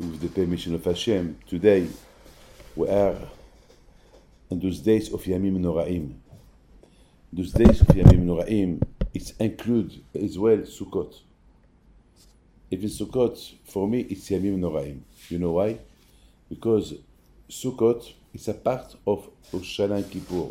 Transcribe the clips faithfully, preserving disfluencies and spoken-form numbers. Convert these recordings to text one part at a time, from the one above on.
with the permission of Hashem, today we are on those days of Yamim Noraim. Those days of Yamim Noraim, it includes as well Sukkot. Even Sukkot, for me, it's Yamim Noraim. You know why? Because Sukkot is a part of Rosh Hashanah and Kippur.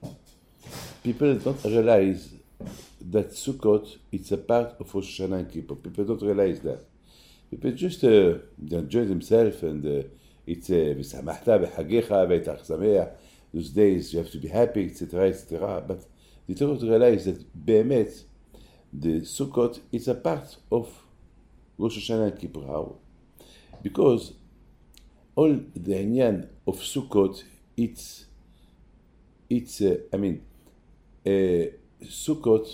People don't realize that Sukkot is a part of Rosh Hashanah and Kippur. People don't realize that. People just uh, enjoy themselves and uh, it's v'samachta b'chagecha v'etach sameach. Those days you have to be happy, et cetera, et cetera. But they don't realize that be'emet, the Sukkot is a part of Rosh Hashanah and Kippur. How? Because all the inyan of Sukkot, it's, it's uh, I mean, uh, Sukkot,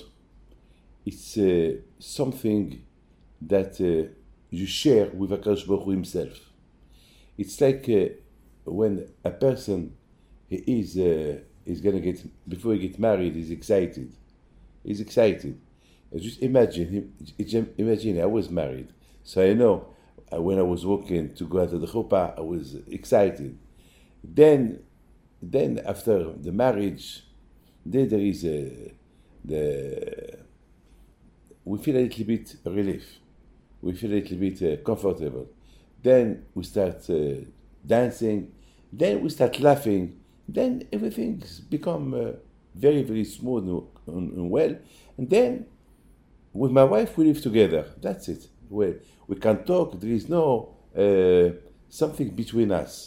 it's uh, something that uh, you share with HaKadosh Baruch Hu himself. It's like uh, when a person he is uh, is gonna get before he get married, he's excited. He's excited. Just imagine him. Imagine I was married, so I know uh, when I was walking to go out of the chuppah, I was excited. Then, then after the marriage, then there is a the we feel a little bit relief. We feel a little bit uh, comfortable. Then we start uh, dancing. Then we start laughing. Then everything's become uh, very, very smooth and, and well. And then with my wife, we live together. That's it. We, we can talk. There is no uh, something between us.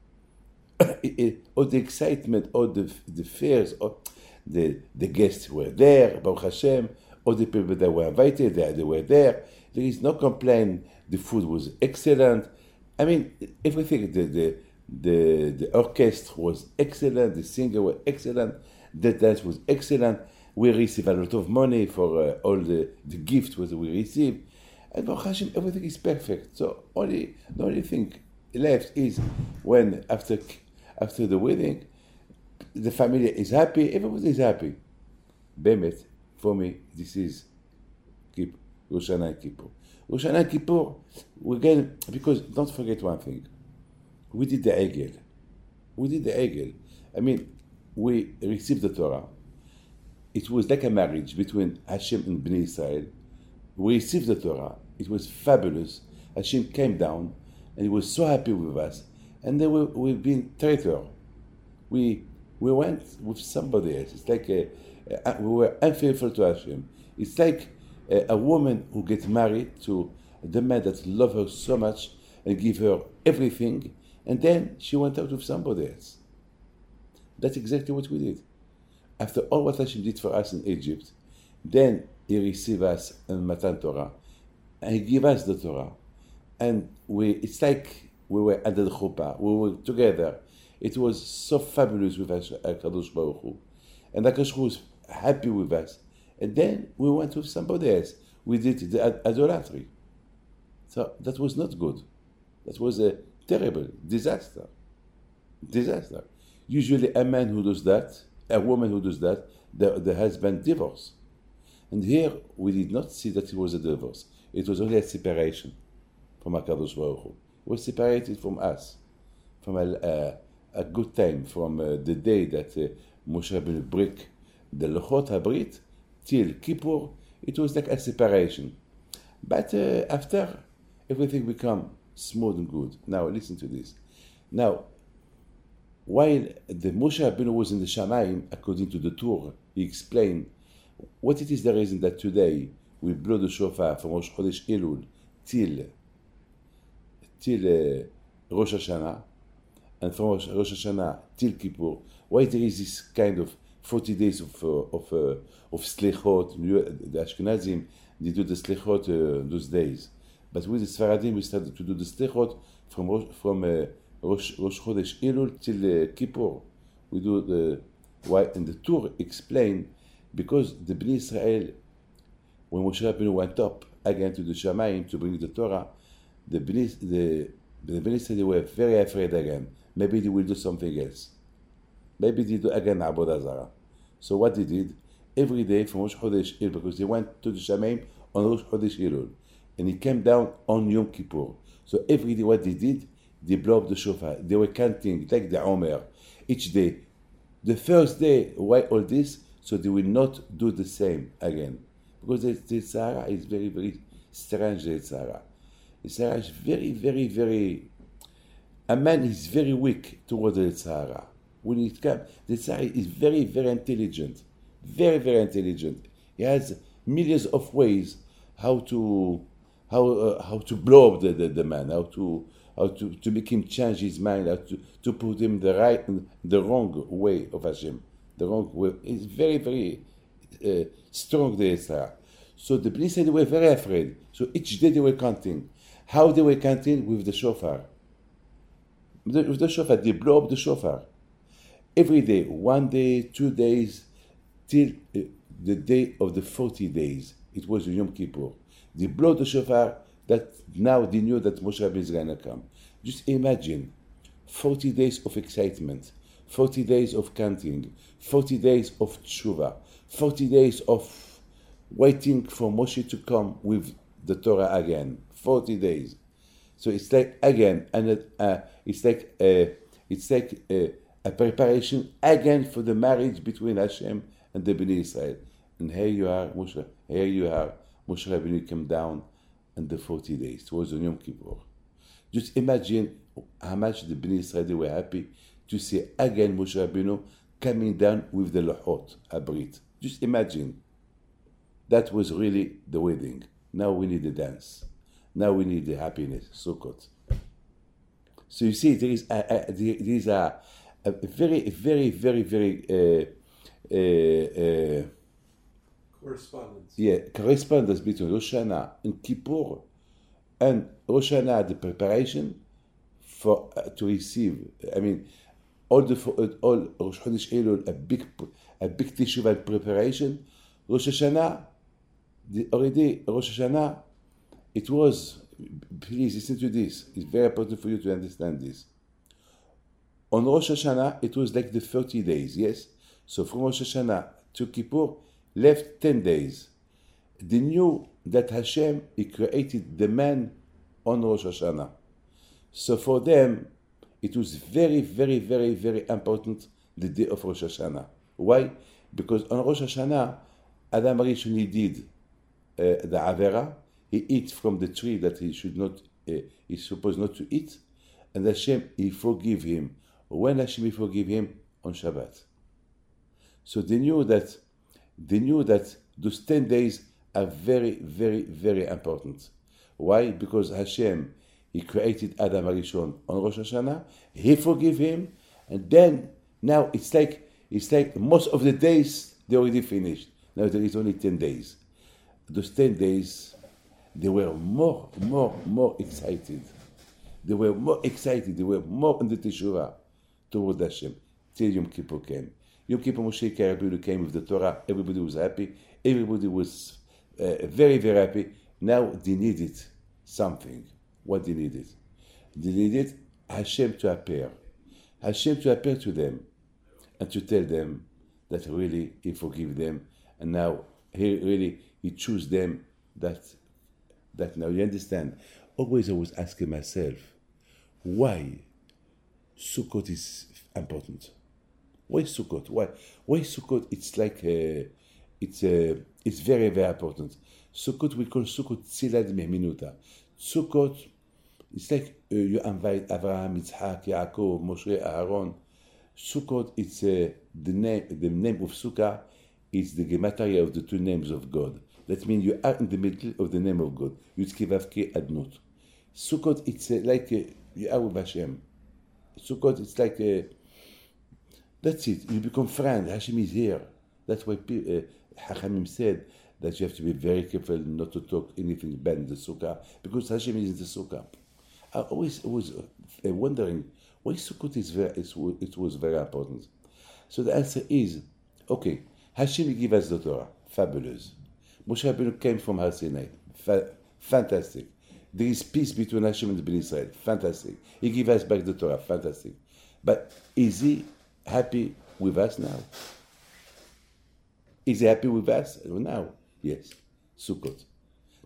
it, it, or the excitement, or the the fears, or the, the guests were there, Baruch Hashem, or the people that were invited, they, they were there. There is no complaint. The food was excellent. I mean, everything. The the the, the orchestra was excellent. The singer were excellent. The dance was excellent. We received a lot of money for uh, all the, the gifts that we received. And Baruch Hashem, everything is perfect. So only the only thing left is when after after the wedding, the family is happy. Everybody is happy. Bemet, for me, this is Kippur. Rosh Hashanah and Kippur. Rosh Hashanah and Kippur, we again, because don't forget one thing. We did the Egel. We did the Egel. I mean, we received the Torah. It was like a marriage between Hashem and Bnei Israel. We received the Torah. It was fabulous. Hashem came down and he was so happy with us. And then we, we've been traitor. We we went with somebody else. It's like a, a, we were unfaithful to Hashem. It's like a, a woman who gets married to the man that loves her so much and give her everything, and then she went out with somebody else. That's exactly what we did. After all what Hashem did for us in Egypt, then He received us in Matan Torah, and He gave us the Torah, and we. It's like we were under the chuppah. We were together. It was so fabulous with HaKadosh Baruch Hu, and HaKadosh Baruch Hu was happy with us. And then we went with somebody else. We did the idolatry. So that was not good. That was a terrible disaster. Disaster. Usually a man who does that, a woman who does that, the, the husband divorce. And here we did not see that it was a divorce. It was only a separation from HaKadosh Baruch Hu. It was separated from us, from a, a, a good time, from uh, the day that uh, Moshe Rabbeinu break the Lochot HaBrit till Kippur. It was like a separation. But uh, after, everything become smooth and good. Now listen to this. Now, while the Moshe Rabbeinu was in the Shamayim, according to the Torah, he explained what it is the reason that today we blow the shofar from Rosh Chodesh Elul till till uh, Rosh Hashanah, and from Rosh, Rosh Hashanah till Kippur. Why there is this kind of forty days of uh, of uh, of slichot? The Ashkenazim, they do the slichot uh, those days, but with the Sfaradim we started to do the slichot from Rosh, from uh, Rosh, Rosh Chodesh Elul till uh, Kippur. We do the why, and the Torah explain because the Bnei Israel, when Moshe Rabbeinu went up again to the Shamayim to bring the Torah, the Bnei the the Bnei Israel were very afraid again. Maybe they will do something else. Maybe they do again Avodah Zarah. So what they did, every day from Rosh Chodesh Elul, because they went to the Shamayim on Rosh Chodesh Elul, and he came down on Yom Kippur. So every day what they did, they blow up the shofar. They were counting like the Omer each day. The first day, why all this? So they will not do the same again. Because the, the Sahara is very, very strange, the Sahara. The Sahara is very, very, very... A man is very weak towards the Sahara. When it comes, the Sahara is very, very intelligent. Very, very intelligent. He has millions of ways how to how uh, how to blow up the, the, the man, how to how to, to make him change his mind, how to, to put him the right the wrong way of Hashem. The wrong way. It's very, very uh, strong, the Sahara. So the police said they were very afraid. So each day they were counting. How they were counting? With the shofar. With the shofar, they blow up the shofar. Every day, one day, two days, till uh, the day of the forty days. It was Yom Kippur. They blow the shofar, that now they knew that Moshe Rabbeinu is going to come. Just imagine, forty days of excitement, forty days of counting, forty days of tshuva, forty days of waiting for Moshe to come with the Torah again. forty days. So it's like again, and uh, it's like uh, it's like uh, a preparation again for the marriage between Hashem and the Bnei Israel. And here you are, Moshe. Here you are, Moshe Rabbeinu came down, and the forty days. It was on Yom Kippur. Just imagine how much the Bnei Israel they were happy to see again Moshe Rabbeinu coming down with the Lohot Abrit. Just imagine. That was really the wedding. Now we need the dance. Now we need the happiness, Sukkot. So you see, there is a, a, there is a, a very, very, very, very uh, uh, uh, correspondence. Yeah, correspondence between Rosh Hashanah and Kippur, and Rosh Hashanah, the preparation for uh, to receive. I mean, all the all Rosh Chodesh Elul, a big a big teshuvah preparation. Rosh Hashanah, the, already Rosh Hashanah. It was, please listen to this, it's very important for you to understand this. On Rosh Hashanah, it was like the thirty days, yes? So from Rosh Hashanah to Kippur, left ten days. They knew that Hashem, He created the man on Rosh Hashanah. So for them, it was very, very, very, very important, the day of Rosh Hashanah. Why? Because on Rosh Hashanah, Adam Rishon, he did uh, the Avera. He eats from the tree that he should not, uh, he's supposed not to eat, and Hashem, He forgive him. When Hashem, He forgive him? On Shabbat. So they knew that, they knew that those ten days are very, very, very important. Why? Because Hashem, He created Adam Arishon on Rosh Hashanah, He forgive him, and then, now it's like, it's like most of the days, they already finished. Now there is only ten days. Those ten days, they were more, more, more excited. They were more excited. They were more in the teshuvah toward Hashem. Till Yom Kippur came. Yom Kippur, Moshe Rabbeinu came with the Torah. Everybody was happy. Everybody was uh, very, very happy. Now they needed something. What they needed? They needed Hashem to appear. Hashem to appear to them and to tell them that really He forgive them. And now He really, He choose them that That now you understand. Always I was asking myself, why Sukkot is important? Why Sukkot? Why? Why Sukkot? It's like uh, it's uh, it's very very important. Sukkot we call Sukkot Tzilad Mehminuta. Sukkot, it's like uh, you invite Abraham, Yitzhak, Yaakov, Moshe, Aaron. Sukkot, it's uh, the name. The name of Sukkah is the gematria of the two names of God. That means you are in the middle of the name of God. Yitzki Vavke Adnot. Sukkot, it's uh, like uh, you are with Hashem. Sukkot, it's like, uh, that's it. You become friend. Hashem is here. That's why uh, Hachamim said that you have to be very careful not to talk anything bad in the Sukkah, because Hashem is in the Sukkah. I always was uh, wondering why Sukkot is very, it was very important. So the answer is, okay, Hashem gave us the Torah. Fabulous. Moshe Rabbeinu came from Har Sinai. Fa- fantastic. There is peace between Hashem and the Bnei Israel. Fantastic. He gave us back the Torah. Fantastic. But is He happy with us now? Is He happy with us now? Yes. Sukkot.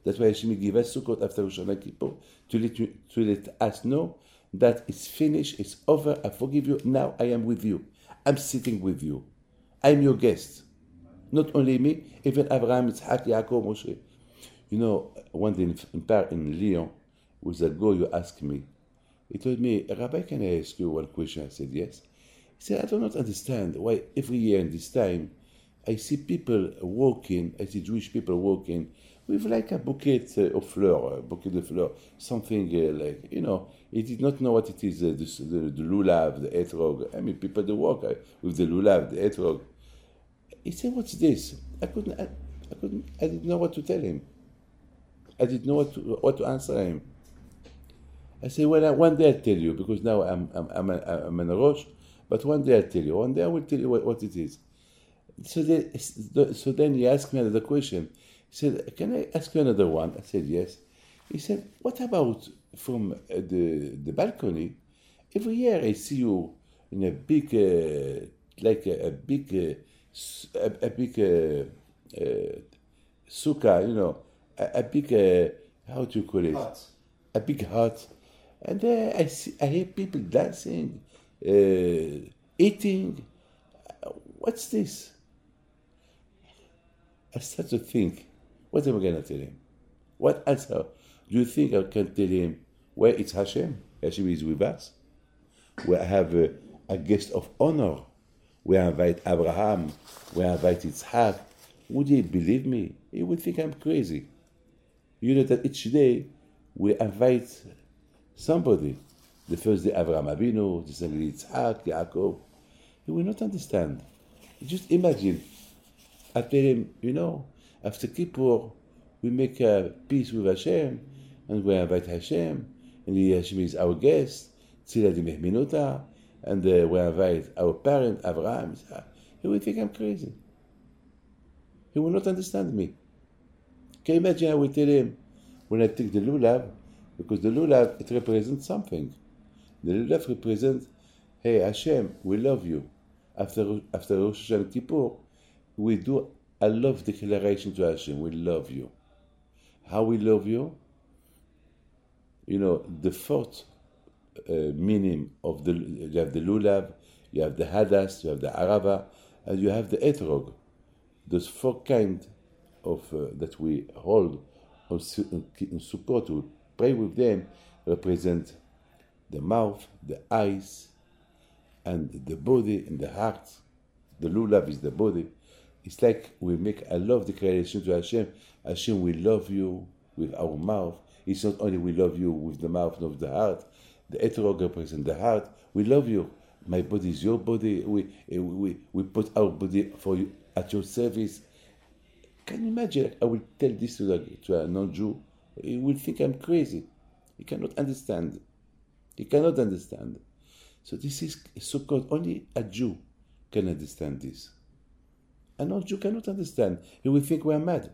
That's why Hashem gave us Sukkot after Rosh Hashanah Kippur to let, you, to let us know that it's finished, it's over, I forgive you, now I am with you. I'm sitting with you. I'm your guest. Not only me, even Abraham, Yitzhak, Yaakov, Moshe. You know, one day in, in, in Lyon, with a girl, you asked me, he told me, Rabbi, can I ask you one question? I said, yes. He said, I do not understand why every year in this time, I see people walking, I see Jewish people walking with like a bouquet uh, of flowers, a bouquet of flowers, something uh, like, you know, he did not know what it is, uh, the, the, the lulav, the etrog. I mean, people that walk uh, with the lulav, the etrog. He said, what's this? I couldn't, I, I couldn't, I didn't know what to tell him. I didn't know what to, what to answer him. I said, well, I, one day I'll tell you, because now I'm, I'm, I'm, a, I'm in a rush, but one day I'll tell you. One day I will tell you what, what it is. So, they, so then he asked me another question. He said, can I ask you another one? I said, yes. He said, what about from uh, the, the balcony? Every year I see you in a big, uh, like a, a big, uh, a, a big uh, uh, sukkah, you know, a, a big, uh, how do you call it? Hut. A big hut. And uh, I see, I hear people dancing, uh, eating. What's this? I start to think, what am I going to tell him? What answer do you think I can tell him? Where it's Hashem? Hashem is with us. We have a, a guest of honor. We invite Abraham. We invite Yitzhak. Would he believe me? He would think I'm crazy. You know that each day we invite somebody. The first day Abraham Avinu, the second day Yitzhak, Yaakov. He will not understand. Just imagine. I tell him, you know, after Kippur, we make a peace with Hashem, and we invite Hashem, and Hashem is our guest, Tzila di Mehminuta, and uh, we invite our parent, Abraham. He will think I'm crazy. He will not understand me. Can you imagine I will tell him, when I take the lulav, because the lulav, it represents something. The lulav represents, hey, Hashem, we love you. After, after Rosh Hashanah Kippur, we do a love declaration to Hashem. We love you. How we love you? You know, the fourth uh, meaning of the, you have the lulav, you have the hadas, you have the arava, and you have the etrog. Those four kinds of uh, that we hold on in Sukkot, we pray with them, represent the mouth, the eyes, and the body and the heart. The lulav is the body. It's like we make a love declaration to Hashem. Hashem, we love you with our mouth. It's not only we love you with the mouth and of the heart. The etrog represents the heart. We love you. My body is your body. We, we, we put our body for you at your service. Can you imagine? I will tell this to, the, to a non-Jew. He will think I'm crazy. He cannot understand. He cannot understand. So this is so-called only a Jew can understand this. A non-Jew cannot understand. He will think we are mad.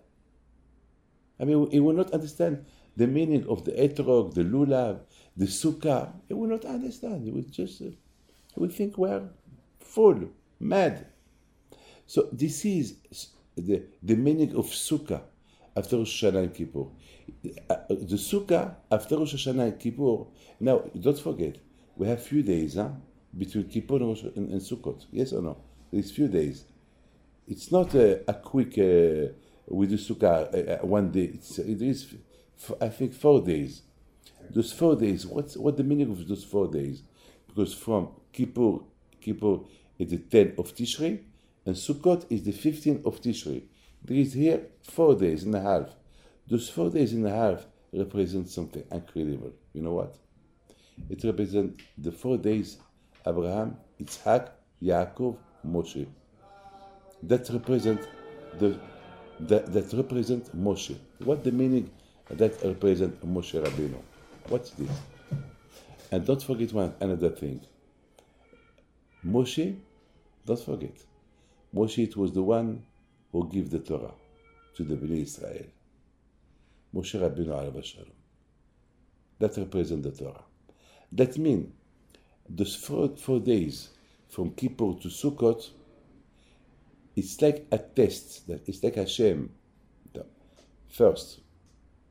I mean, he will not understand the meaning of the etrog, the lulav, the sukkah. He will not understand. He will just, uh, he will think we are full, mad. So this is the, the meaning of sukkah after Rosh Hashanah and Kippur. Uh, the sukkah after Rosh Hashanah and Kippur. Now, don't forget, we have few days huh, between Kippur and, and, and Sukkot. Yes or no? There's few days. It's not a, a quick, uh, we do Sukkah uh, one day. It's, it is, I think, four days. Those four days, what's what the meaning of those four days? Because from Kippur, Kippur is the tenth of Tishrei, and Sukkot is the fifteenth of Tishrei. There is here four days and a half. Those four days and a half represent something incredible. You know what? It represents the four days Abraham, Yitzhak, Yaakov, Moshe. That represent the that, that represent Moshe. What the meaning that represent Moshe Rabbeinu? What's this? And don't forget one another thing. Moshe, don't forget, Moshe it was the one who gave the Torah to the Bnei Israel. Moshe Rabbeinu Alav Shalom. That represent the Torah. That means those four, four days from Kippur to Sukkot, it's like a test. That it's like Hashem. First,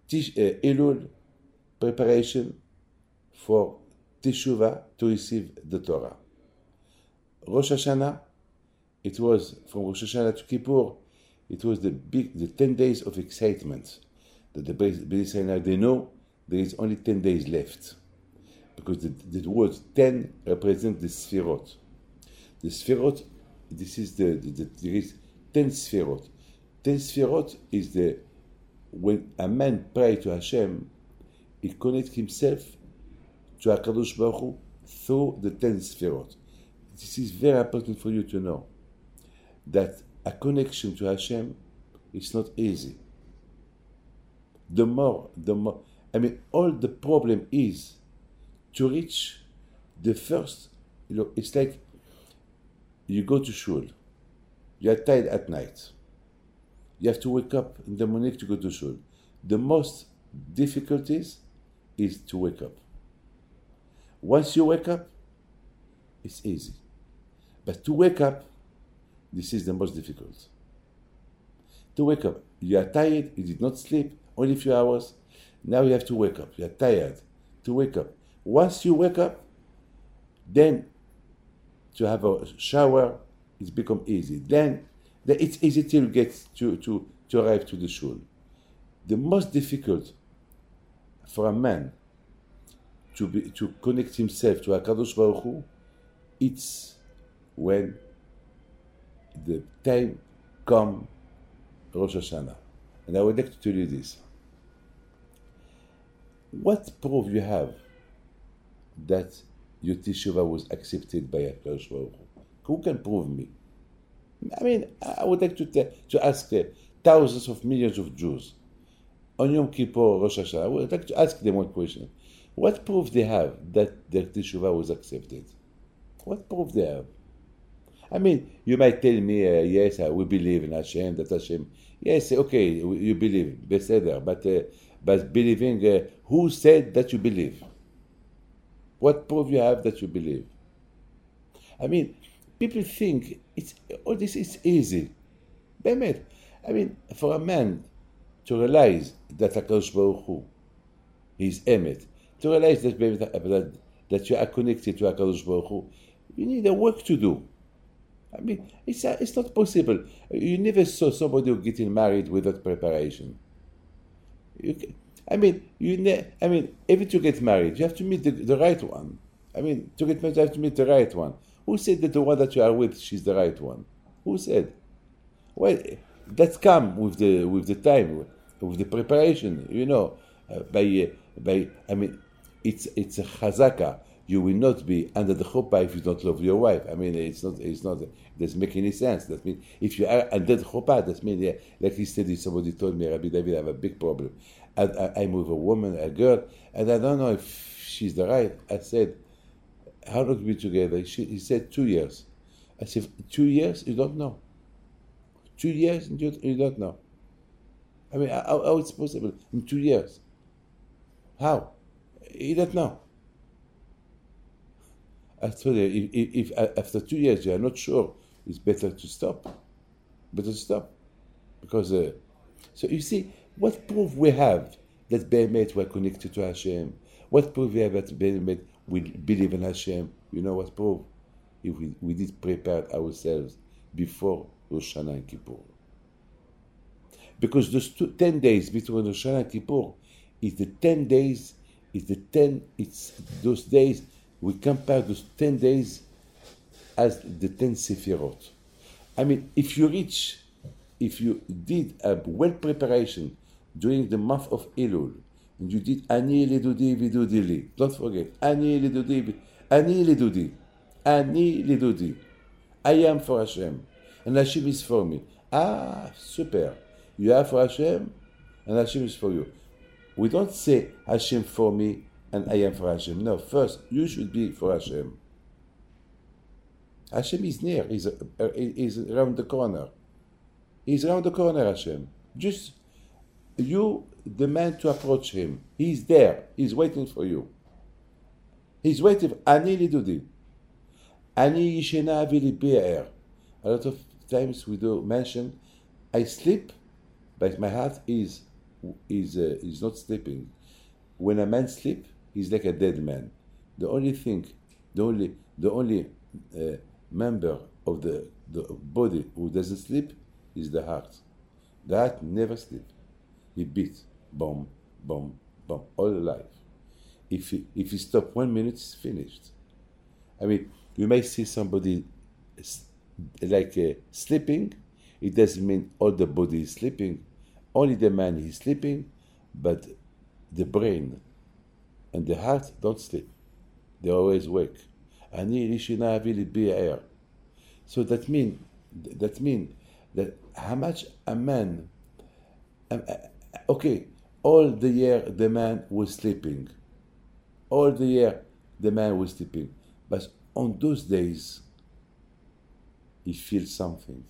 Tish, uh, Elul, preparation for Teshuvah to receive the Torah. Rosh Hashanah, it was from Rosh Hashanah to Kippur, it was the big, the ten days of excitement that the Bnei Israel, they know there is only ten days left, because the, the word ten represents the Sfirot. The Sfirot, this is the, the, the there is ten Sfirot. Ten Sfirot is the, when a man prays to Hashem, he connects himself to HaKadosh Baruch Hu through the ten Sfirot. This is very important for you to know, that a connection to Hashem is not easy. The more, the more, I mean, all the problem is to reach the first, you know, it's like you go to shul, you are tired at night, you have to wake up in the morning to go to shul. The most difficulties is to wake up. Once you wake up, it's easy. But to wake up, this is the most difficult. To wake up, you are tired, you did not sleep, only a few hours. Now you have to wake up. You are tired to wake up. Once you wake up, then to have a shower, it's become easy. Then, then it's easy till you get to, to, to arrive to the shul. The most difficult for a man to be to connect himself to HaKadosh Baruch Hu, it's when the time come Rosh Hashanah. And I would like to tell you this. What proof you have that your Teshuvah was accepted by HaKadosh Baruch Hu? Who can prove me? I mean, I would like to, te- to ask uh, thousands of millions of Jews on Yom Kippur, Rosh Hashanah. I would like to ask them one question. What proof they have that their Teshuvah was accepted? What proof they have? I mean, you might tell me, uh, yes, uh, we believe in Hashem, that Hashem, yes, okay, you believe, Beseder, but, uh, but believing, uh, who said that you believe? What proof you have that you believe? I mean, people think it's all this is easy. Bemet. I mean, for a man to realize that HaKadosh Baruch Hu is Emet, to realize that, that, that you are connected to HaKadosh Baruch Hu, you need a work to do. I mean, it's, uh, it's not possible. You never saw somebody getting married without preparation. You can, I mean, you ne- I mean, even to get married, you have to meet the, the right one. I mean, to get married, you have to meet the right one. Who said that the one that you are with, she's the right one? Who said? Well, that's come with the with the time, with the preparation. You know, uh, by uh, by. I mean, it's it's a chazaka. You will not be under the chuppah if you don't love your wife. I mean, it's not, it's not, it doesn't make any sense. That means if you are under the chuppah, that means, yeah, like yesterday, somebody told me, Rabbi David, I have a big problem. And I, I'm with a woman, a girl, and I don't know if she's the right. I said, how long have we been together? She, he said, two years. I said, two years? You don't know. Two years? You, you don't know. I mean, how, how it's possible in two years? How? You don't know. I told you, if, if, if after two years you are not sure, it's better to stop. Better to stop. Because, uh, so you see, what proof we have that Be'emet were connected to Hashem? What proof we have that Be'emet we believe in Hashem? You know what proof? If we, we did prepare ourselves before Rosh Hashanah and Kippur. Because those two, ten days between Rosh Hashanah and Kippur is the ten days, is the ten, it's those days. We compare those ten days as the ten Sefirot. I mean, if you reach, if you did a well preparation during the month of Elul, and you did Ani Ledudi Vidudi Li, don't forget, Ani Ledudi, Ani Ledudi, Ani Ledudi. I am for Hashem, and Hashem is for me. Ah, super. You are for Hashem, and Hashem is for you. We don't say Hashem for me, and I am for Hashem. No, first, you should be for Hashem. Hashem is near. He's, uh, he's around the corner. He's around the corner, Hashem. Just, you demand to approach Him. He's there. He's waiting for you. He's waiting. Ani lidudi. Ani yishena vili be'er. A lot of times we do mention, I sleep, but my heart is is uh, is not sleeping. When a man sleep, he's like a dead man. The only thing, the only the only uh, member of the the body who doesn't sleep is the heart. The heart never sleep. He beats, boom, boom, boom, all life. If he, if he stop one minute, it's finished. I mean, you may see somebody s- like uh, sleeping. It doesn't mean all the body is sleeping. Only the man is sleeping, but the brain and the heart don't sleep. They always wake. אני ראשונה אביא ליבי ער. So that mean that mean that how much a man, um, uh, okay, all the year the man was sleeping. All the year the man was sleeping. But on those days, he feels something.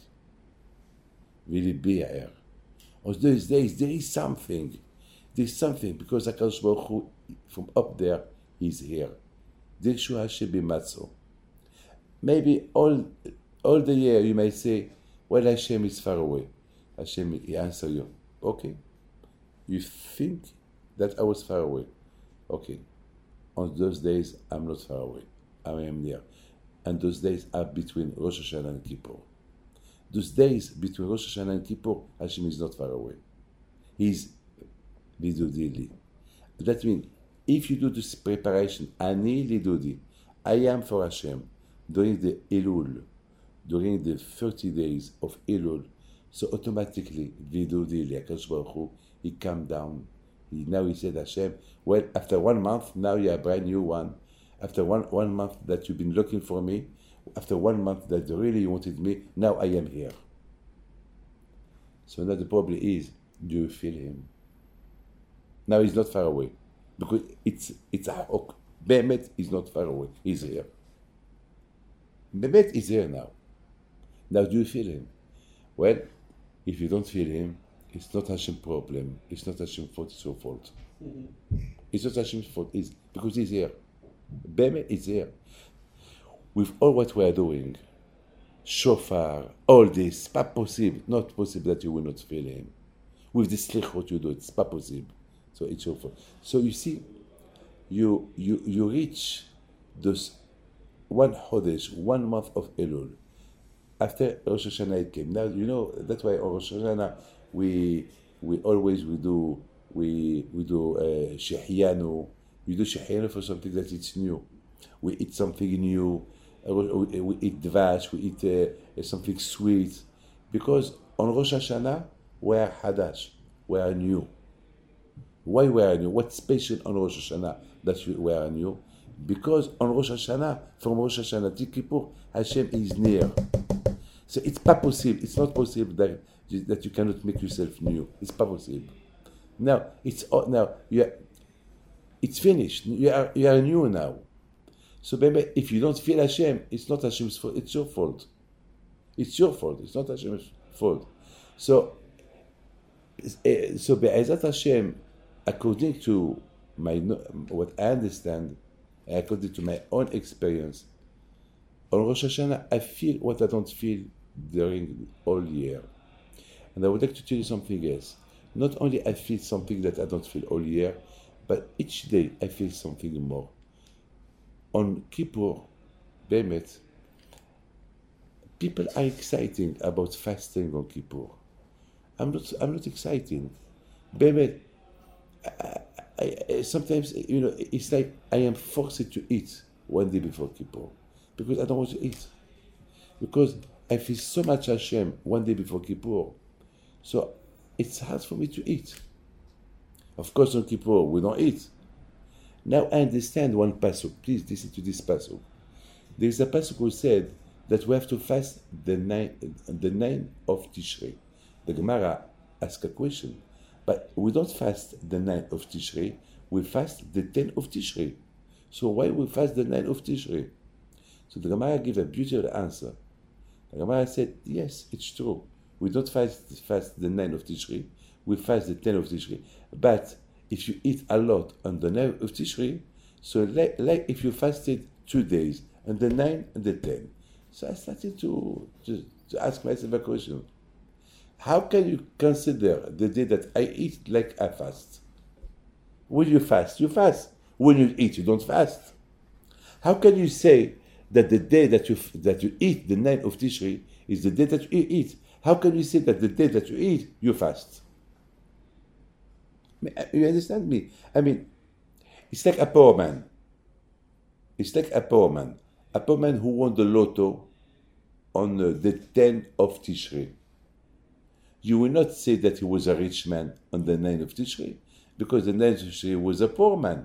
Really be air. On those days, there is something. There's something because HaKadosh Baruch Hu, from up there, he's here. Dirshu Hashem b'matzo. Maybe all all the year you may say, well, Hashem is far away. Hashem, he answer you. Okay. You think that I was far away. Okay. On those days, I'm not far away. I am near. And those days are between Rosh Hashanah and Kippur. Those days between Rosh Hashanah and Kippur, Hashem is not far away. He's vidudili. That means, if you do this preparation, ani lidudi, I am for Hashem, during the Elul, during the thirty days of Elul, so automatically, vidudili, HaKadosh Baruch Hu, he come down. He, now he said, Hashem, well, after one month, now you're a brand new one. After one, one month that you've been looking for me, after one month that you really wanted me, now I am here. So now the problem is, do you feel him? Now he's not far away. Because it's, it's a hawk. Behemet is not far away. He's here. Behemet is here now. Now do you feel him? Well, if you don't feel him, it's not Hashem's problem. It's not Hashem's fault, it's your fault. Mm-hmm. It's not Hashem's fault, it's because he's here. Behemet is here. With all what we are doing, shofar, all this, pas possible, not possible that you will not feel him. With the slichot you do, it's pas possible. So it's your fault. So you see, you you you reach this one chodesh, one month of Elul. After Rosh Hashanah it came. Now you know that's why on Rosh Hashanah we we always we do we we do uh, shehianu. We do shehianu for something that it's new. We eat something new. Uh, we, we eat dvash. We eat uh, something sweet, because on Rosh Hashanah we are hadash. We are new. Why we are new? What's special on Rosh Hashanah that we are new? Because on Rosh Hashanah, from Rosh Hashanah to Kippur, Hashem is near. So it's pas possible. It's not possible that you, that you cannot make yourself new. It's pas possible. Now it's now you are, it's finished. You are you are new now. So baby, if you don't feel Hashem, it's not Hashem's fault. It's your fault. It's your fault. It's not Hashem's fault. So so Be'ezat Hashem, according to my what I understand, according to my own experience, on Rosh Hashanah I feel what I don't feel during all year. And I would like to tell you something else. Not only I feel something that I don't feel all year, but each day I feel something more. On Kippur, Bemet, people are exciting about fasting on Kippur. I'm not. I'm not excited. Bemet, I, I, I, sometimes you know it's like I am forced to eat one day before Kippur because I don't want to eat, because I feel so much Hashem one day before Kippur, so it's hard for me to eat. Of course, on Kippur we don't eat. Now I understand one pasuk. Please listen to this pasuk. There is a pasuk who said that we have to fast the nine, the nine of Tishrei. The Gemara asks a question, but we don't fast the nine of Tishrei. We fast the ten of Tishrei. So why we fast the nine of Tishrei? So the Gemara gave a beautiful answer. The Gemara said, yes, it's true. We don't fast fast the nine of Tishrei. We fast the ten of Tishrei. But if you eat a lot on the nine of Tishrei, so like, like if you fasted two days, and the nine and the ten. So I started to, to, to ask myself a question. how can you consider the day that I eat like I fast? When you fast, you fast. When you eat, you don't fast. How can you say that the day that you that you eat, the night of Tishri, is the day that you eat? How can you say that the day that you eat, you fast? You understand me? I mean, it's like a poor man. It's like a poor man. A poor man who won the lotto on uh, the tenth of Tishri. You will not say that he was a rich man on the ninth of Tishri, because the ninth of Tishri was a poor man.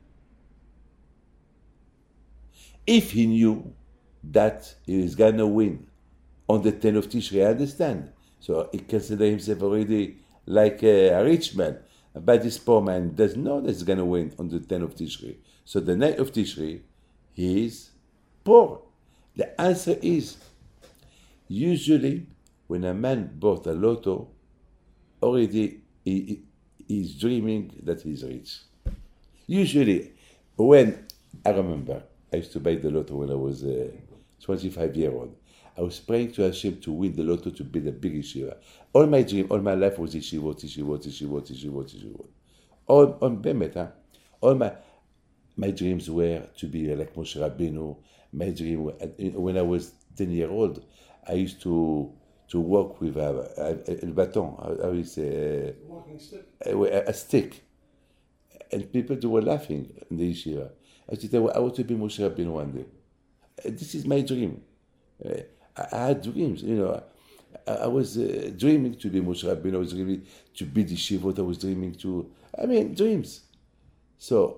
If he knew that he is going to win on the tenth of Tishri, I understand. So he considers himself already like a, a rich man. But this poor man doesn't know that he's going to win on the tenth of Tishri. So the ninth of Tishri, he is poor. The answer is, usually when a man bought a lotto, already he, he is dreaming that he's rich. Usually, when, I remember, I used to buy the lotto when I was uh, twenty-five years old. I was praying to Hashem to win the lotto to build a big yeshiva. All my dream, all my life was yeshivot, yeshivot, yeshivot, yeshivot, yeshivot. All on Bemet, huh? All my my dreams were to be like Moshe Rabbeinu. My dream, when I was ten years old, I used to to walk with a, a, a baton, I would say, a, Walking stick. a, a stick. And people they were laughing in the yeshiva. I said, I want to be Moshe Rabbeinu one day. This is my dream. Uh, I, I had dreams, you know. I, I was uh, dreaming to be Moshe Rabbeinu. I was dreaming to be the Shivot. I was dreaming to, I mean, dreams. So,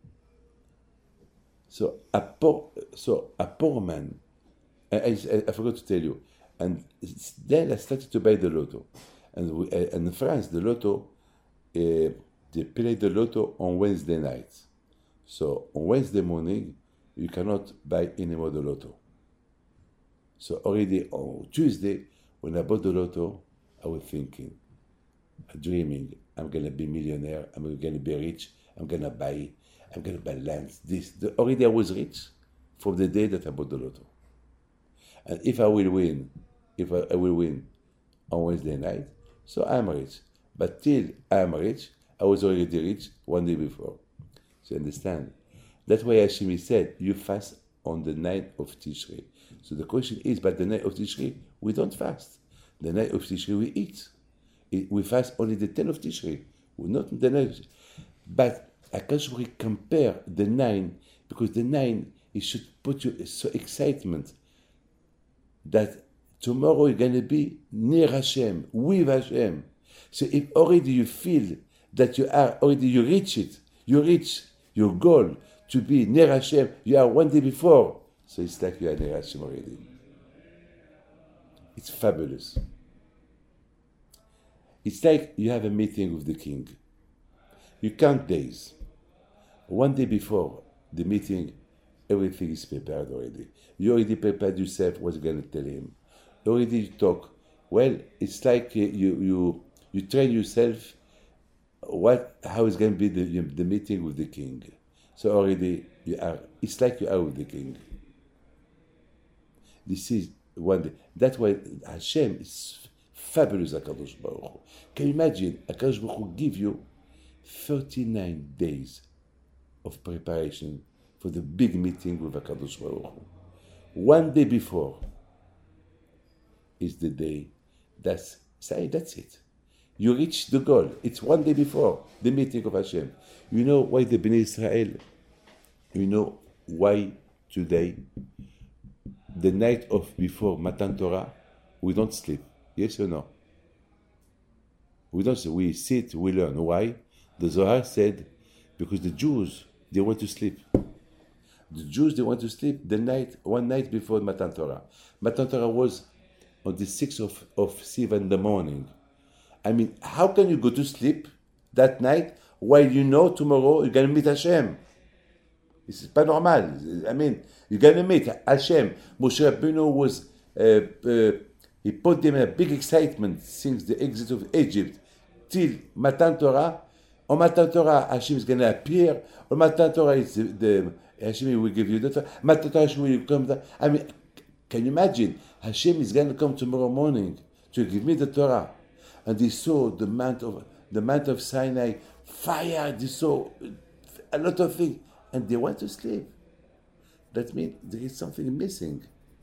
so a poor, so a poor man. I, I, I forgot to tell you. And then I started to buy the lotto. And, we, uh, and in France, the lotto, uh, they play the lotto on Wednesday nights. So on Wednesday morning, you cannot buy any more the lotto. So already on Tuesday, when I bought the lotto, I was thinking, dreaming, I'm going to be millionaire, I'm going to be rich, I'm going to buy, I'm going to buy lands. This, the, already I was rich from the day that I bought the lotto. And if I will win, if I, I will win on Wednesday night, so I'm rich. But till I'm rich, I was already rich one day before. So you understand? That's why Hashemi said, you fast on the night of Tishri. So the question is, but the night of Tishri, we don't fast. The night of Tishri, we eat. It, we fast only the tenth of Tishri. We're not the night. But Akash compare the nine, because the nine, it should put you so excitement that tomorrow you're going to be near Hashem, with Hashem. So if already you feel that you are already, you reach it, you reach your goal to be near Hashem, you are one day before. So it's like you are near Hashem already. It's fabulous. It's like you have a meeting with the king. You count days. One day before the meeting, everything is prepared already. You already prepared yourself what you're going to tell him. You already talk. Well, it's like you you you train yourself what how is going to be the, the meeting with the king. So already you are. It's like you are with the king. This is one day. That's why Hashem is fabulous. HaKadosh Baruch Hu. Can you imagine? HaKadosh Baruch Hu give you thirty-nine days of preparation for the big meeting with HaKadosh Baruch Hu. One day before is the day. That's say that's it. You reach the goal. It's one day before the meeting of Hashem. You know why the Bnei Israel? You know why today, the night of before Matan Torah, we don't sleep. Yes or no? We don't. We sit. We learn. Why? The Zohar said, because the Jews they want to sleep. The Jews they want to sleep the night one night before Matan Torah. Matan Torah was on the sixth of of Sivan in the morning. I mean, how can you go to sleep that night while you know tomorrow you're going to meet Hashem? This is pas normal. I mean, you're going to meet Hashem. Moshe Rabbeinu was, uh, uh, he put them in a big excitement since the exit of Egypt till Matan Torah. On Matan Torah, Hashem is going to appear. On Matan Torah, it's the, the Hashem will give you the Torah. Matan Torah, Hashem will come down. I mean, can you imagine? Hashem is going to come tomorrow morning to give me the Torah. and they saw the Mount of the Mount of Sinai, fire. They saw a lot of things, and they went to sleep. That means there is something missing.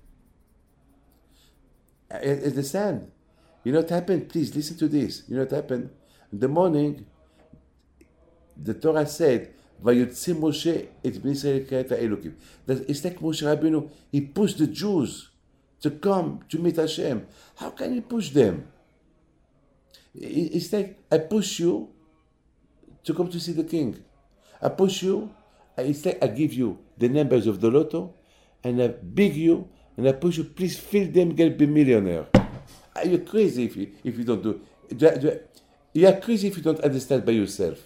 I understand? You know what happened? Please listen to this. You know what happened? In the morning, the Torah said, "Vayotze Moshe et Bnei Yisrael k'ayat Elokim." That it's like Moshe Rabbeinu. He pushed the Jews to come to meet Hashem. How can he push them? It's like, I push you to come to see the king. I push you. It's like I give you the numbers of the lotto, and I beg you, and I push you. Please fill them, get be millionaire. Are you crazy if you if you don't do? You are crazy if you don't understand by yourself.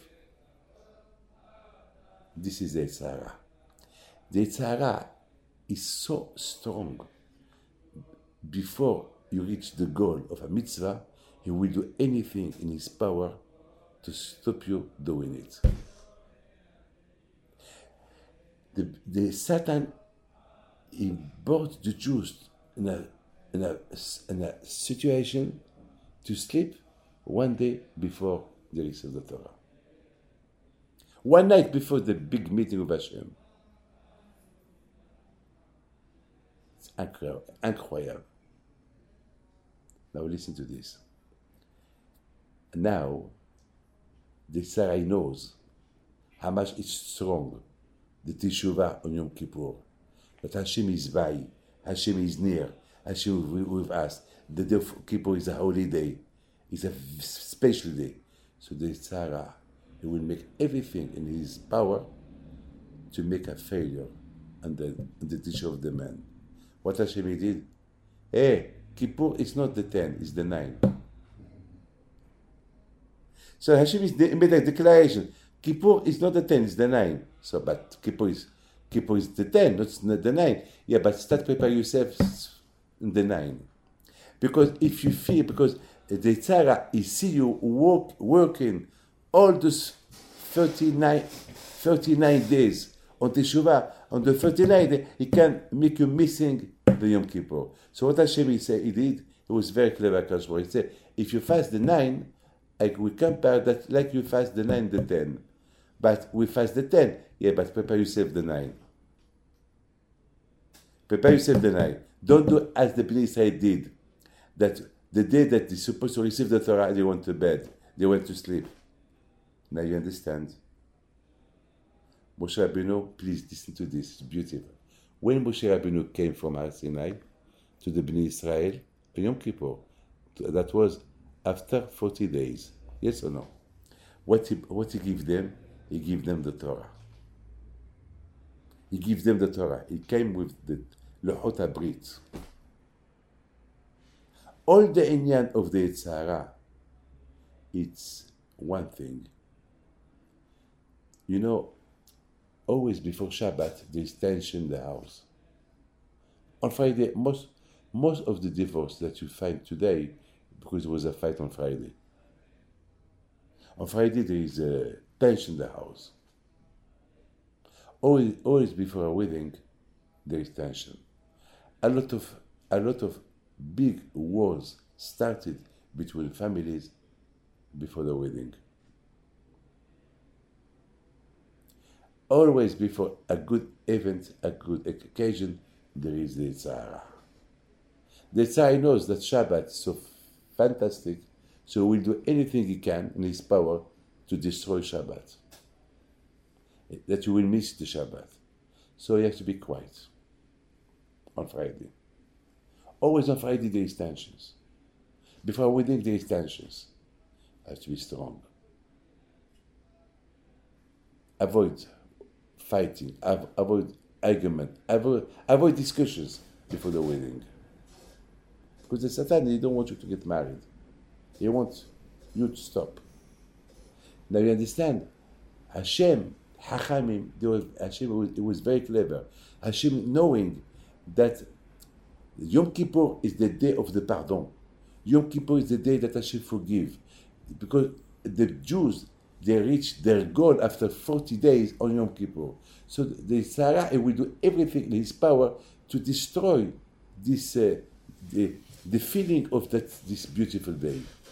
This is the Yetzer Hara. The Yetzer Hara is so strong. Before you reach the goal of a mitzvah, he will do anything in his power to stop you doing it. The, the Satan, he brought the Jews in a, in, a, in a situation to sleep one day before they receive the Torah. One night before the big meeting with Hashem. It's incredible. incredible. Now listen to this. Now, the Sarai knows how much it's strong, the Teshuvah on Yom Kippur. That Hashem is by, Hashem is near, Hashem is with us. The day of Kippur is a holy day. It's a special day. So the Tzara, he will make everything in his power to make a failure on the, on the teacher of the man. What Hashem did? Hey, Kippur is not the ten, it's the nine. So Hashem is the, made a declaration. Kippur is not the ten, it's the nine. So, but Kippur is Kippur is the ten, not the nine. Yeah, but start prepare yourself in the nine. Because if you feel, because the Tzara, he see you work, working all those thirty-nine, thirty-nine days on Teshuvah, on the thirty-ninth day, he can make you missing the Yom Kippur. So what Hashem he said, he did, it was very clever. He said, if you fast the nine, like we compare that like you fast the nine, the ten. But we fast the ten, yeah, but prepare yourself the nine. Prepare yourself the nine. Don't do as the Bnei Israel did, that the day that they're supposed to receive the Torah, they went to bed, they went to sleep. Now you understand. Moshe Rabbeinu, please listen to this, it's beautiful. When Moshe Rabbeinu came from Har Sinai to the Bnei Israel, Yom Kippur, that was after forty days, yes or no? What he, what he gave them? He gave them the Torah. He gave them the Torah. He came with the Luchot HaBrit. All the inyan of the Yetzer Hara, it's one thing. You know, always before Shabbat, there's tension in the house. On Friday, most most of the divorce that you find today, because there was a fight on Friday. On Friday, there is a tension in the house. Always, always before a wedding, there is tension. A lot of a lot of big wars started between families before the wedding. Always before a good event, a good occasion, there is the Yetzer Hara. The Yetzer Hara knows that Shabbat is so fantastic, so he will do anything he can in his power to destroy Shabbat. That you will miss the Shabbat. So you have to be quiet on Friday. Always on Friday there is tensions. Before a wedding there is tensions. You have to be strong. Avoid fighting, avoid argument, avoid, avoid discussions before the wedding. Because the Satan, he don't want you to get married. He wants you to stop. Now you understand, Hashem, Hachamim, was, Hashem was, it was very clever. Hashem knowing that Yom Kippur is the day of the pardon. Yom Kippur is the day that Hashem forgive. Because the Jews, they reach their goal after forty days on Yom Kippur. So the Yetzer Hara will do everything in his power to destroy this, uh, the, the feeling of that this beautiful day.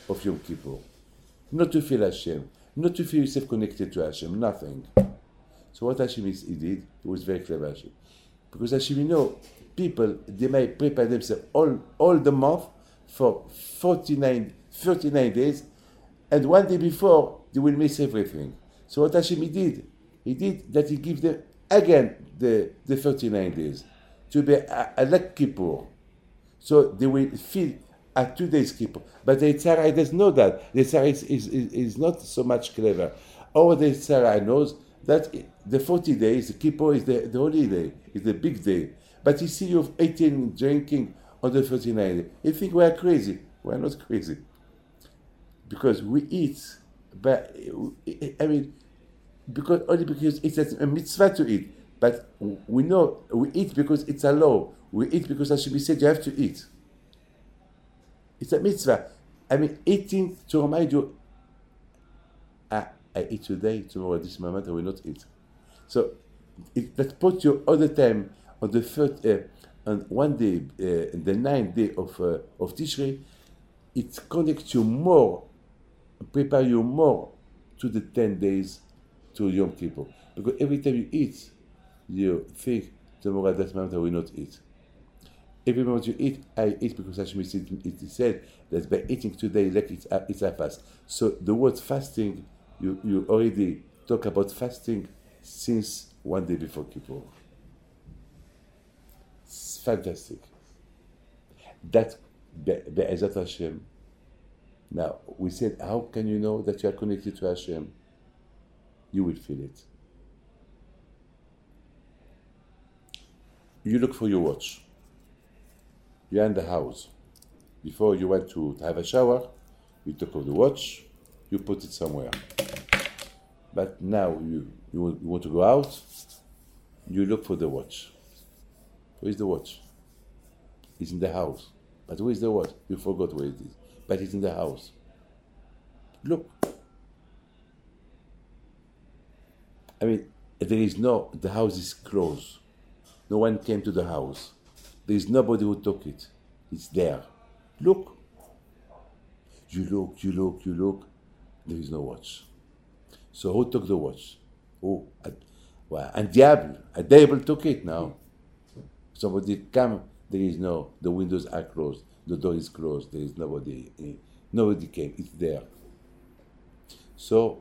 of Yom Kippur. Not to feel Hashem, not to feel yourself connected to Hashem, nothing. So what Hashem is, he did, it was very clever Hashem. Because Hashem, you know, people, they may prepare themselves all, all the month for forty-nine, thirty-nine days, and one day before, they will miss everything. So what Hashem he did, he did that he gave them again the, the thirty-nine days to be a, a like Kippur. So they will feel a two days Kippur. But the Yitzhara doesn't know that. The Yitzhara is, is, is, is not so much clever. Or the Yitzhara knows that the forty days, the Kippur is the, the holy day, is the big day. But you see you eating, drinking on the thirty-ninth day. You think we are crazy. We are not crazy. Because we eat, but I mean, because only because it's a mitzvah to eat. But we know we eat because it's a law. We eat because Hashem said you have to eat. It's a mitzvah. I mean, eating to remind you, ah, I eat today, tomorrow at this moment I will not eat. So it, that puts you all the time on the third, uh, on one day, uh, the ninth day of uh, of Tishrei. It connects you more, prepare you more to the ten days to Yom Kippur. Because every time you eat, you think tomorrow at that moment I will not eat. Every moment you eat, I eat because Hashem it said that by eating today, like it's a, it's a fast. So the word fasting, you, you already talk about fasting since one day before Kippur. It's fantastic. That Be'ezat Hashem. Now, we said, how can you know that you are connected to Hashem? You will feel it. You look for your watch. You're in the house. Before you went to, to have a shower, you took off the watch, you put it somewhere. But now you, you, you want to go out, you look for the watch. Where is the watch? It's in the house. But where is the watch? You forgot where it is. But it's in the house. Look. I mean, there is no, the house is closed. No one came to the house. There is nobody who took it. It's there. Look. You look, you look, you look. There is no watch. So who took the watch? Oh, a, well, and Diablo. A devil took it now. Somebody come. There is no, the windows are closed. The door is closed. There is nobody. Nobody came. It's there. So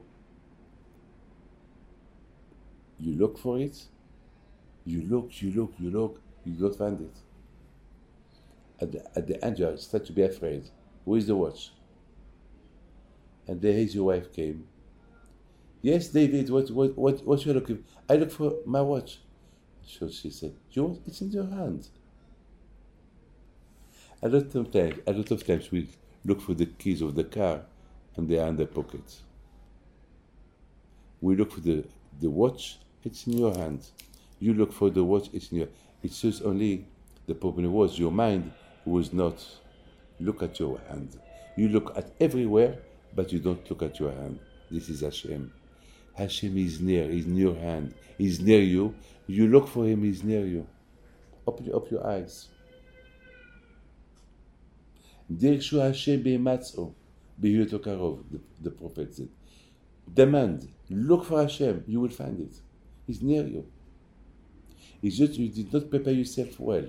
you look for it. You look, you look, you look. You don't find it. At the, at the end, you start to be afraid. Where is the watch? And there his wife came. Yes, David, what what what what you looking? I look for my watch. So she said, "Yours? It's in your hand." A lot of times, a lot of times we look for the keys of the car, and they are in the pocket. We look for the the watch. It's in your hand. You look for the watch. It's in your. It's just only the problem was your mind was not look at your hand. You look at everywhere, but you don't look at your hand. This is Hashem. Hashem is near. He's in your hand. He's near you. You look for him. He's near you. Open up your eyes. Dirshu Hashem be'matzo be'hiyoto karov. The prophet said. Demand. Look for Hashem. You will find it. He's near you. It's just you did not prepare yourself well.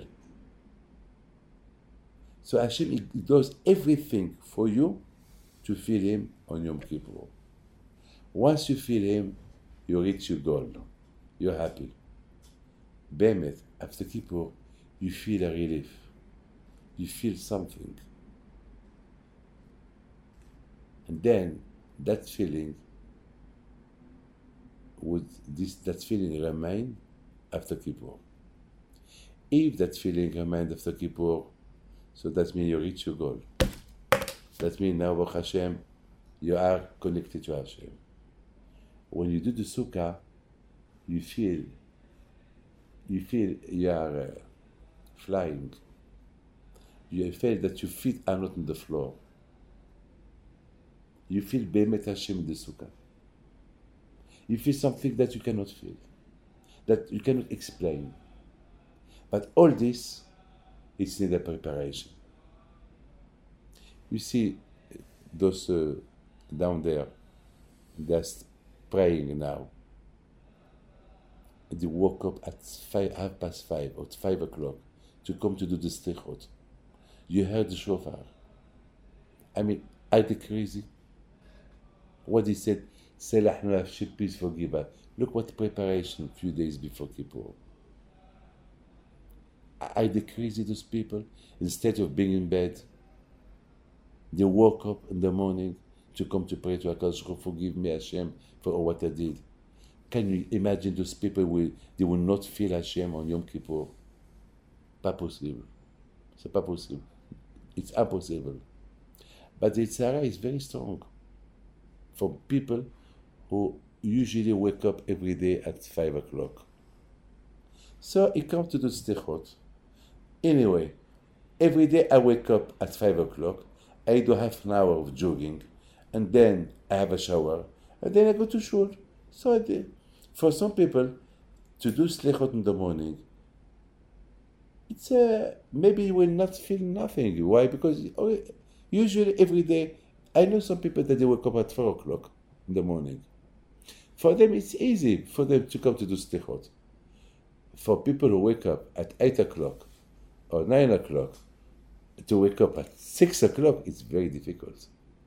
So Hashem he does everything for you to feel him on Yom Kippur. Once you feel him, you reach your goal. You're happy. Be'emet, after Kippur, you feel a relief. You feel something. And then that feeling would this that feeling remain after Kippur. If that feeling remains after Kippur, so that means you reach your goal. That means now, Baruch Hashem, you are connected to Hashem. When you do the sukkah, you feel, you feel you are uh, flying. You feel that your feet are not on the floor. You feel Be'emet Hashem in the sukkah. You feel something that you cannot feel, that you cannot explain. But all this is in the preparation. You see, those uh, down there, they're praying now. They woke up at five, half past five or five o'clock to come to do the slichot. You heard the shofar. I mean, are they crazy? What he said, Selah no Hashem, please forgive us. Look what preparation a few days before Kippur. Are they crazy, those people? Instead of being in bed, they woke up in the morning to come to pray to HaKadosh Baruch Hu, forgive me, Hashem, for all what I did. Can you imagine those people, will, they will not feel Hashem on Yom Kippur? Pas possible. C'est pas possible. It's impossible. But the Tzara is very strong for people who usually wake up every day at five o'clock. So he comes to the slichot. Anyway, every day I wake up at five o'clock, I do half an hour of jogging, and then I have a shower, and then I go to shul. So I did. For some people, to do slichot in the morning, it's uh, maybe you will not feel nothing. Why? Because usually every day, I know some people that they wake up at four o'clock in the morning. For them, it's easy for them to come to do slichot. For people who wake up at eight o'clock or nine o'clock, to wake up at six o'clock, it's very difficult.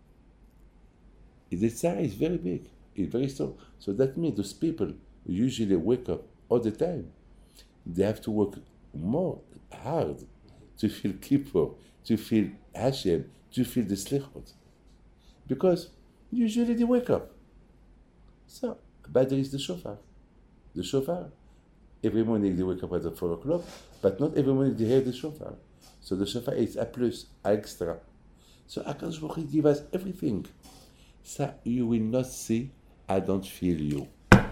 The tzara is very big, it's very strong. So that means those people who usually wake up all the time, they have to work more hard to feel Kippur, to feel Hashem, to feel the slichot. Because usually they wake up. So, but there is the shofar. The shofar. Every morning they wake up at four o'clock, but not every morning they hear the shofar. So the shofar is a plus, a extra. So HaKadosh Baruch Hu give us everything. So you will not see, I don't feel you.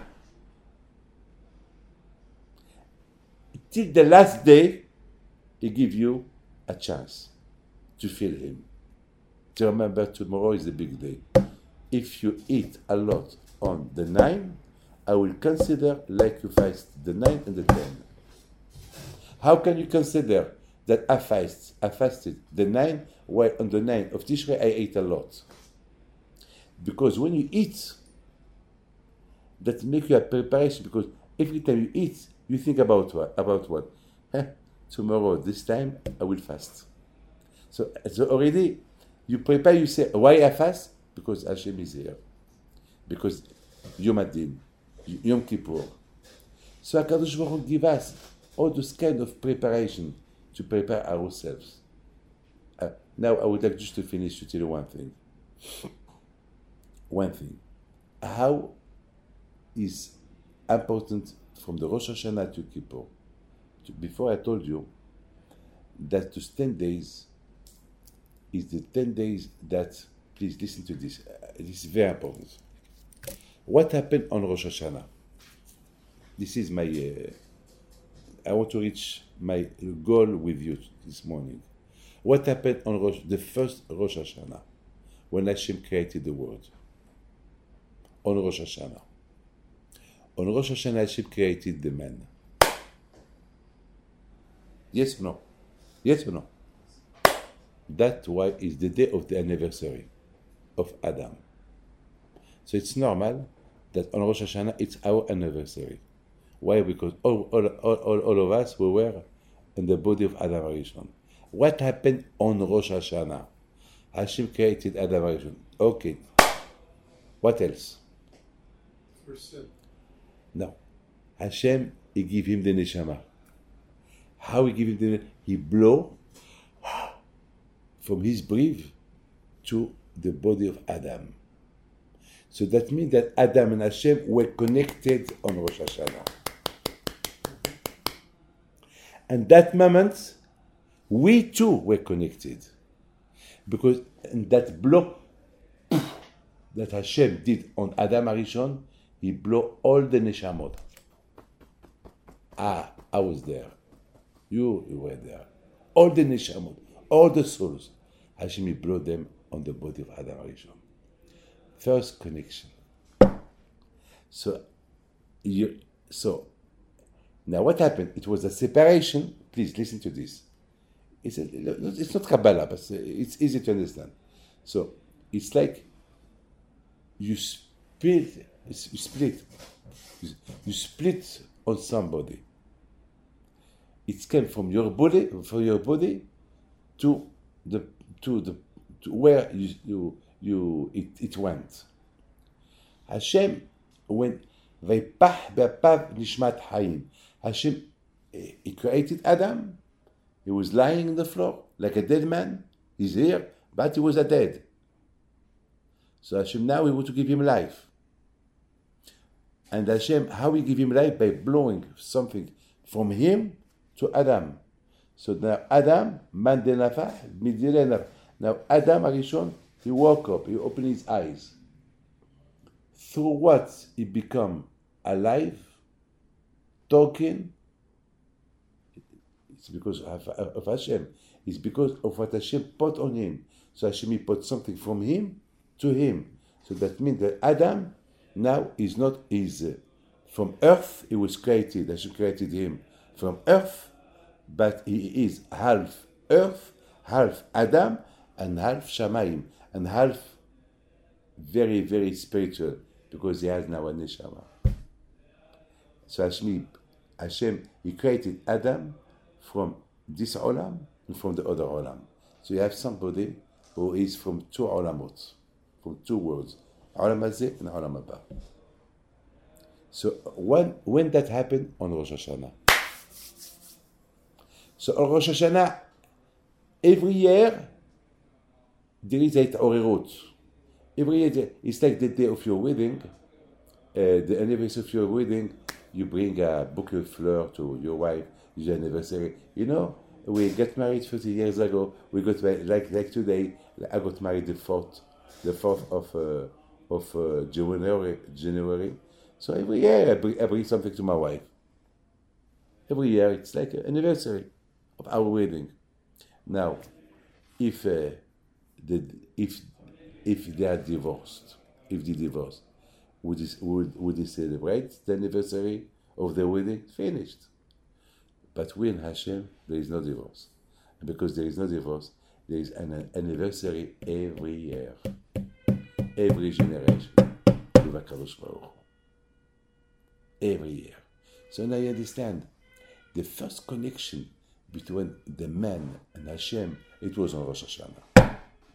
Till the last day, he give you a chance to feel him. To remember tomorrow is the big day. If you eat a lot on the nine, I will consider like you fast the nine and the ten. How can you consider that I fast, I fasted the nine, while on the nine of Tishrei I ate a lot? Because when you eat, that makes you a preparation, because every time you eat, you think about what? About what? Huh? Tomorrow, this time, I will fast. So, so already, you prepare, you say, why I fast? Because Hashem is here. Because Yom Adin, Yom Kippur. So HaKadosh Baruch Hu give us all those kind of preparation to prepare ourselves. Uh, now I would like just to finish to tell you one thing. One thing. How is important from the Rosh Hashanah to Kippur? To, before I told you that those ten days is the ten days that, please listen to this, uh, this is very important. What happened on Rosh Hashanah? This is my, uh, I want to reach my goal with you this morning. What happened on Rosh, the first Rosh Hashanah, when Hashem created the world? On Rosh Hashanah. On Rosh Hashanah, Hashem created the man. Yes or no? Yes or no? That's why it's the day of the anniversary of Adam. So it's normal that on Rosh Hashanah it's our anniversary. Why? Because all, all, all, all of us we were in the body of Adam Rishon. What happened on Rosh Hashanah? Hashem created Adam Rishon. Okay. What else? First sin. No. Hashem, he gave him the neshama. How he gave him the neshama? He blow from his breath to the body of Adam. So that means that Adam and Hashem were connected on Rosh Hashanah. And that moment, we too were connected. Because in that blow that Hashem did on Adam Arishon, he blew all the neshamot. Ah, I was there. You, you were there. All the neshamot, all the souls, Hashem he blew them on the body of Adam Arishon. First connection. So, you, so now what happened? It was a separation. Please listen to this. It's, a, it's not Kabbalah, but it's easy to understand. So, it's like you split, you split, you split on somebody. It came from your body, from your body, to the to the to where you you, you it, it went. Hashem, when Vaypach be'apav nishmat hayim, Hashem, he created Adam. He was lying on the floor like a dead man. He's here, but he was a dead. So Hashem now we want to give him life. And Hashem, how we give him life? By blowing something from him to Adam. So now Adam, man de nafah, midire nafah. Now Adam Arishon, he woke up, he opened his eyes. Through what he become alive, talking. It's because of, of Hashem. It's because of what Hashem put on him. So Hashem put something from him to him. So that means that Adam now is not is uh, from earth. He was created. Hashem created him from earth, but he is half earth, half Adam, and half Shamayim, and half very very spiritual because he has now a neshama. So Hashem, Hashem, he created Adam from this olam and from the other olam. So you have somebody who is from two olamot, from two worlds, olam hazeh and olam haba. So when when that happened on Rosh Hashanah. So on Rosh Hashanah, every year there is a orerut. Every year it's like the day of your wedding, uh, the anniversary of your wedding. You bring a bouquet of flowers to your wife. It's your anniversary. You know, we got married thirty years ago. We got married, like like today. I got married the fourth, the fourth of uh, of uh, January. January. So every year I bring, I bring something to my wife. Every year it's like an anniversary of our wedding. Now, if uh, the if if they are divorced, if they divorced, would they, would would they celebrate the anniversary of the wedding? Finished. But we in Hashem, there is no divorce. And because there is no divorce, there is an anniversary every year. Every generation. Every year. So now you understand. The first connection between the man and Hashem, it was on Rosh Hashanah.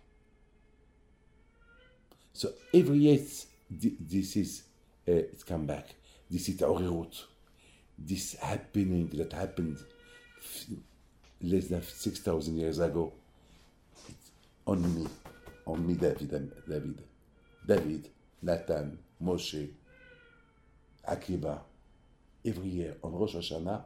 So every year, this is, uh, it's come back. This is Orerut. This happening that happened less than six thousand years ago, it's on me, on me, David, David, David, Nathan, Moshe, Akiba, every year on Rosh Hashanah.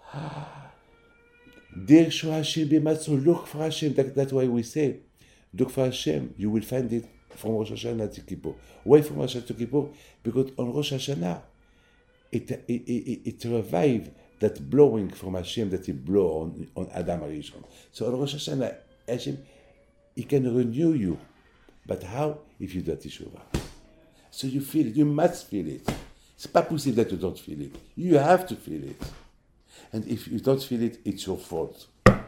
There show Hashem b'mat, so look for Hashem. That, that's why we say, look for Hashem. You will find it from Rosh Hashanah to Kippur. Why from Rosh Hashanah to Kippur? Because on Rosh Hashanah, It, it, it, it revived that blowing from Hashem that he blew on, on Adam Arishon. So on Rosh Hashanah, Hashem, he can renew you. But how? If you do teshuvah. So you feel it. You must feel it. It's pas possible that you don't feel it. You have to feel it. And if you don't feel it, it's your fault.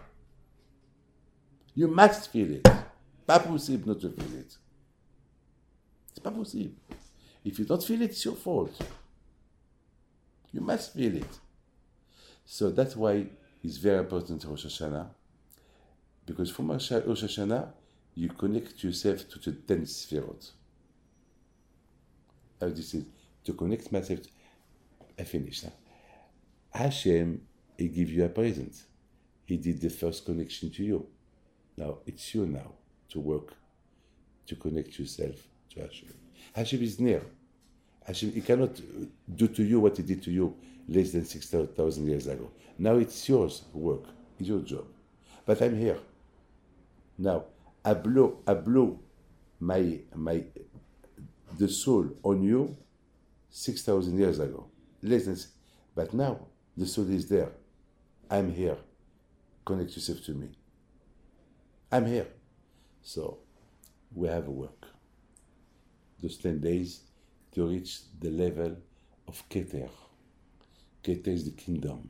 You must feel it. Pas possible not to feel it. It's pas possible. If you don't feel it, it's your fault. You must feel it. So that's why it's very important Rosh Hashanah. Because from Rosh Hashanah, you connect yourself to the ten Sefirot. How this is, to connect myself, to, I finished now. Hashem, he give you a present. He did the first connection to you. Now, it's you now to work, to connect yourself to Hashem. Hashem is near. Hashem, he cannot do to you what he did to you less than six thousand years ago. Now it's yours work, it's your job. But I'm here. Now, I blow, I blow my, my, the soul on you six thousand years ago. Less than, but now, the soul is there. I'm here. Connect yourself to me. I'm here. So, we have a work. Those ten days, to reach the level of Keter. Keter is the kingdom.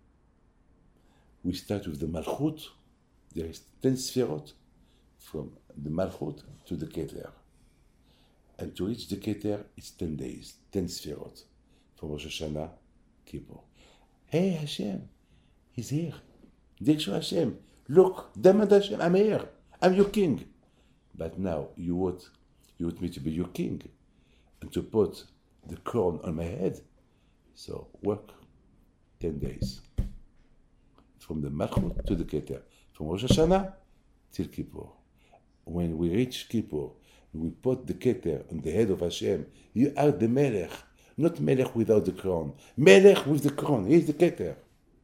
We start with the Malchut. There is ten Sefirot from the Malchut to the Keter. And to reach the Keter, it's ten days, ten Sfirot. From Rosh Hashanah, Kippur. Hey Hashem, He's here. Dirshu Hashem, look, Damad Hashem, I'm here. I'm your king. But now you want, you want me to be your king and to put the crown on my head. So work ten days. From the Malchut to the Keter. From Rosh Hashanah till Kippur. When we reach Kippur, we put the Keter on the head of Hashem. You are the Melech, not Melech without the crown. Melech with the crown. He's the Keter.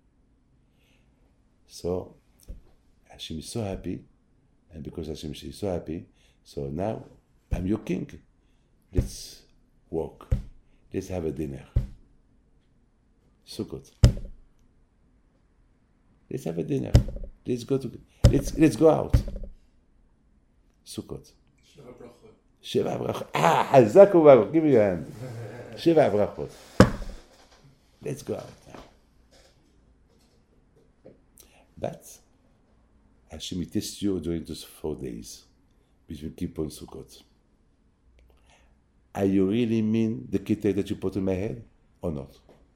So Hashem is so happy, and because Hashem is so happy, so now I'm your king. Let's walk. Let's have a dinner. Sukkot. Let's have a dinner. Let's go to. Let's let's go out. Sukkot. Sheva brachot. Sheva brachot. Ah, Hazak u'Baruch. Give me your hand. Sheva brachot. Let's go out now. But Hashem tests you during those four days between Kippur and Sukkot. Are you really mean the Keter that you put on my head or not?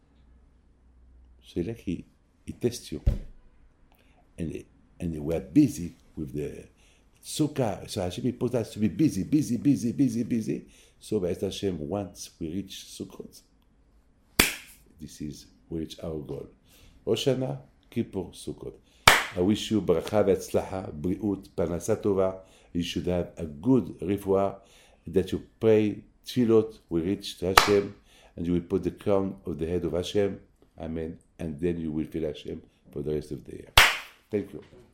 So like he, he tests you. And, and we are busy with the Sukkah. So Hashem put us to be busy, busy, busy, busy, busy. So by Hashem, once we reach Sukkot, this is, we reach our goal. Rosh Hashanah, Kippur, Sukkot. I wish you bracha v'atzlacha, briut, parnasa tova. You should have a good refuah, that you pray tefillot, we reach to Hashem, and you will put the crown of the head of Hashem. Amen. And then you will feel Hashem for the rest of the year. Thank you.